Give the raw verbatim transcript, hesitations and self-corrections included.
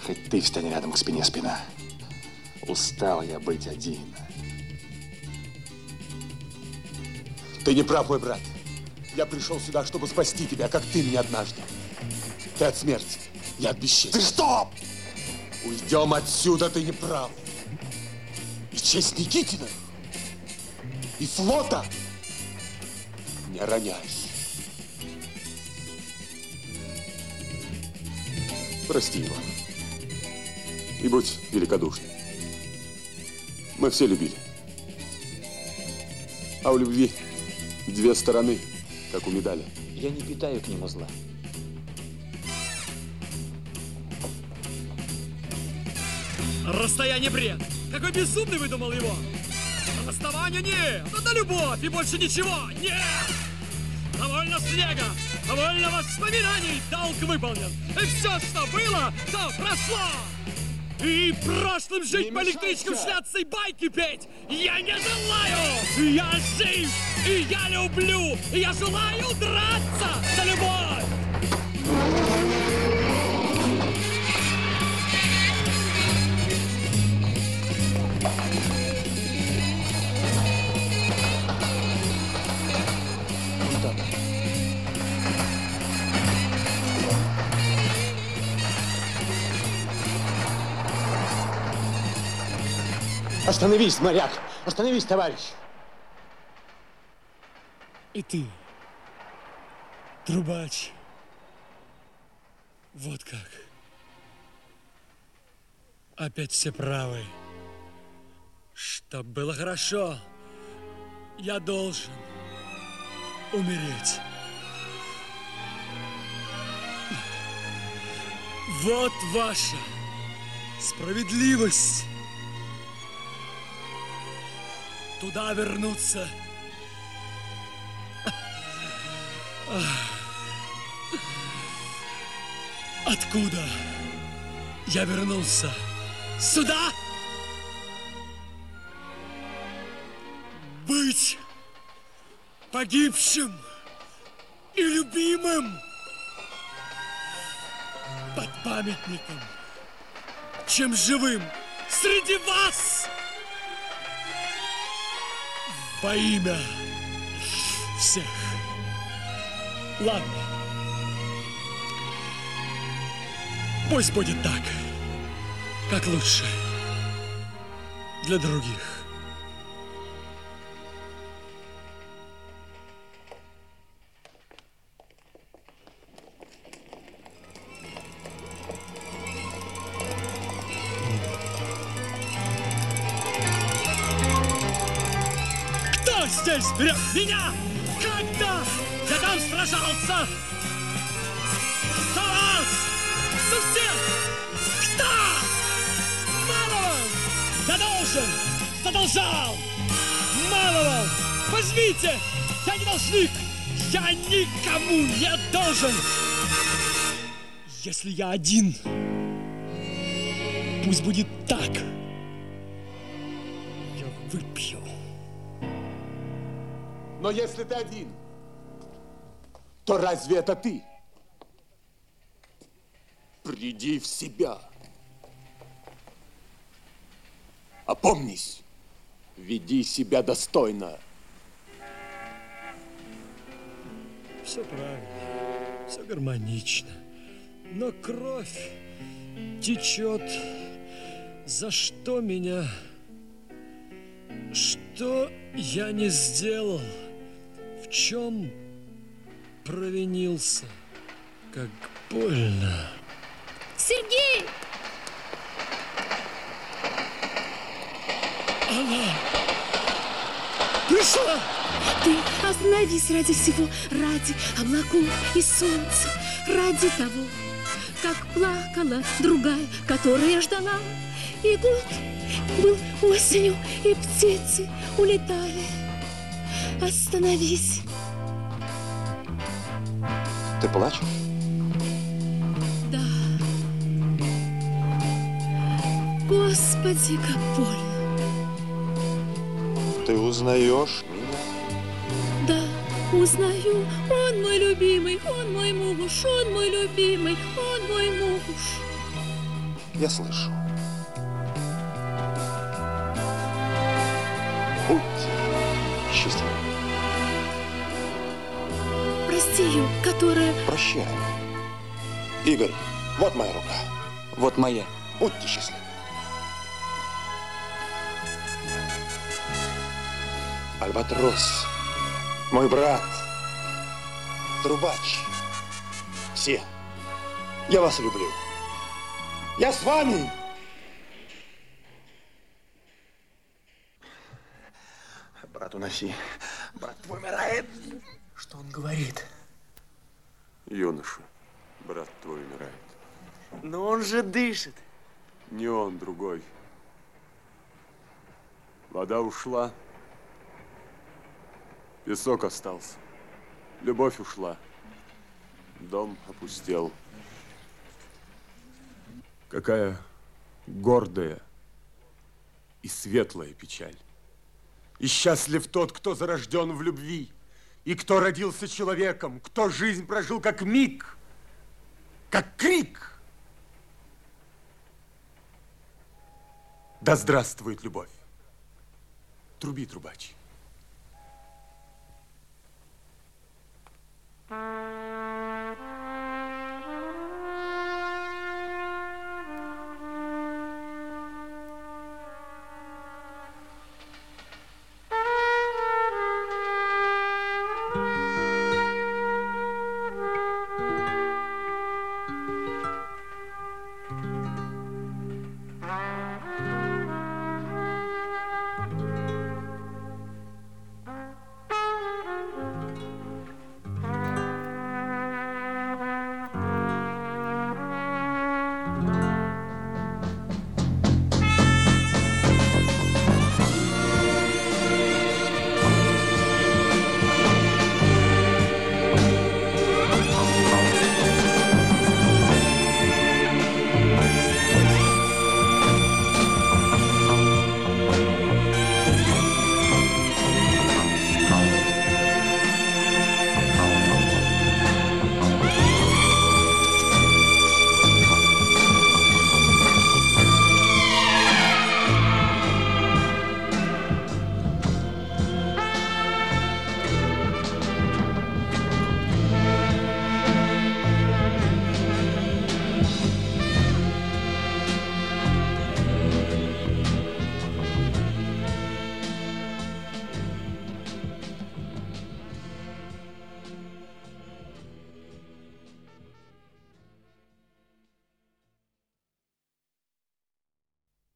Хоть ты встань рядом к спине спина. Устал я быть один. Ты не прав, мой брат. Я пришел сюда, чтобы спасти тебя, как ты меня однажды. Ты от смерти, я от бесчестия. Ты что? Уйдем отсюда, ты не прав. И честь Никитина, и флота не роняй. Прости его. И будь великодушным. Мы все любили. А у любви две стороны, как у медали. Я не питаю к нему зла. Расстояние бред. Какой безумный выдумал его. Расставание нет. Это любовь и больше ничего. Нет. Довольно снега. Довольно воспоминаний. Долг выполнен. И все, что было, то прошло. И прошлым жить не по электричкам, шляться и байки петь я не желаю. Я жив, и я люблю, и я желаю драться за любовь. Остановись, моряк! Остановись, товарищ! И ты, трубач, вот как. Опять все правы. Чтоб было хорошо, я должен умереть. Вот ваша справедливость. Туда вернуться. Откуда я вернулся? Сюда? Быть погибшим и любимым под памятником, чем живым среди вас. Во имя всех. Ладно. Пусть будет так, как лучше для других. Здесь берет меня, когда я там сражался. За вас, за всех. Кто? Мало вам. Я должен, задолжал. Мало вам. Возьмите, я не должник. Я никому не должен. Если я один, пусть будет так. Я выпью. Но если ты один, то разве это ты? Приди в себя. Опомнись. Веди себя достойно. Все правильно, все гармонично. Но кровь течет. За что меня? Что я не сделал? В чем провинился? Как больно. Сергей! Она пришла! Ты остановись ради всего, ради облаков и солнца, ради того, как плакала другая, которая ждала. И год был осенью, и птицы улетали. Остановись. Ты плачешь? Да. Господи, как больно. Ты узнаешь меня? Да, узнаю. Он мой любимый, он мой муж, он мой любимый, он мой муж. Я слышу. Будьте счастливы. Прости ее, которая... Прощаю. Игорь, вот моя рука. Вот моя. Будьте счастливы. Альбатрос, мой брат, трубач. Все. Я вас люблю. Я с вами. Брат, уноси. Брат твой умирает. Что он говорит? Юноша, брат твой умирает. Но он же дышит. Не он, другой. Вода ушла. Песок остался. Любовь ушла. Дом опустел. Какая гордая и светлая печаль. И счастлив тот, кто зарожден в любви, и кто родился человеком, кто жизнь прожил как миг, как крик. Да здравствует любовь! Труби, трубач.